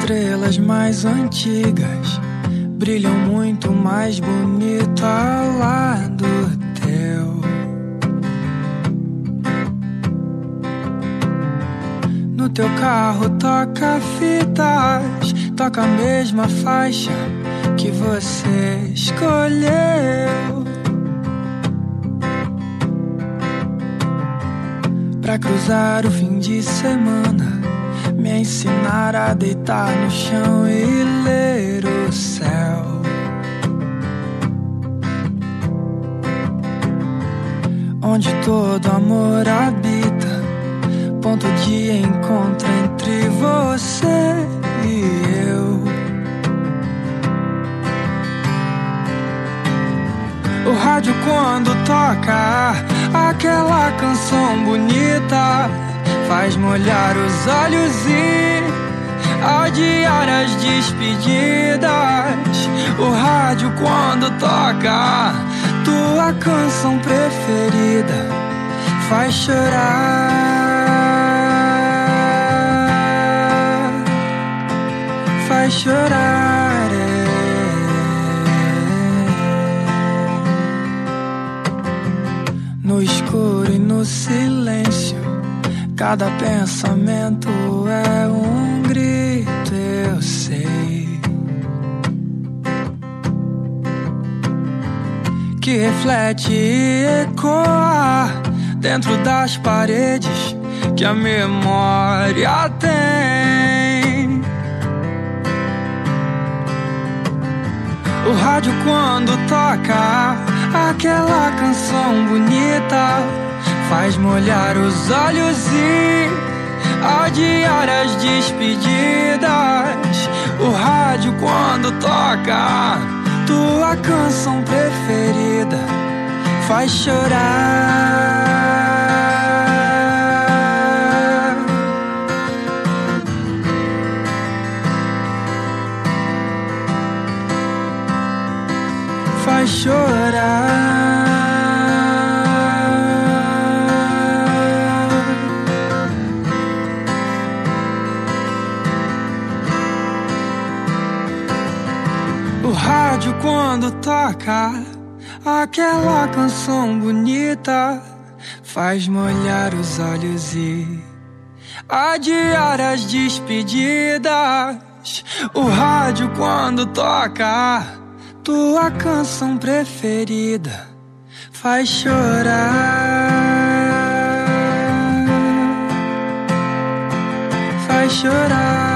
estrelas mais antigas brilham muito mais bonito ao lado teu. No teu carro toca fitas, toca a mesma faixa que você escolheu pra cruzar o fim de semana, me ensinar a deitar no chão e ler o céu. Onde todo amor habita, ponto de encontro entre você e eu. O rádio quando toca aquela canção bonita faz molhar os olhos e adiar as despedidas. O rádio quando toca tua canção preferida faz chorar, faz chorar. No escuro e no silêncio, cada pensamento é um grito, eu sei, que reflete e ecoa dentro das paredes que a memória tem. O rádio quando toca aquela canção bonita faz molhar os olhos e adiar as despedidas. O rádio quando toca tua canção preferida faz chorar, faz chorar. O rádio quando toca aquela canção bonita faz molhar os olhos e adiar as despedidas. O rádio quando toca tua canção preferida faz chorar, faz chorar.